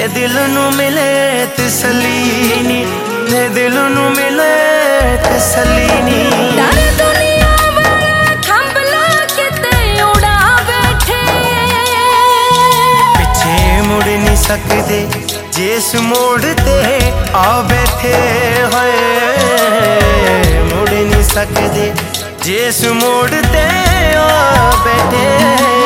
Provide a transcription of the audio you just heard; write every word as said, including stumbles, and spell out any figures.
दिल नू मिले तसल्ली नी, ते दिल नू मिले तसल्ली नी। डर दुनिया वाला थंबला किते उड़ा बैठे, पिछे मुड़ नहीं सकदे जिस मोड़ ते आ बैठे होए, मुड़ नहीं सकदे जिस मोड़ ते आ बैठे।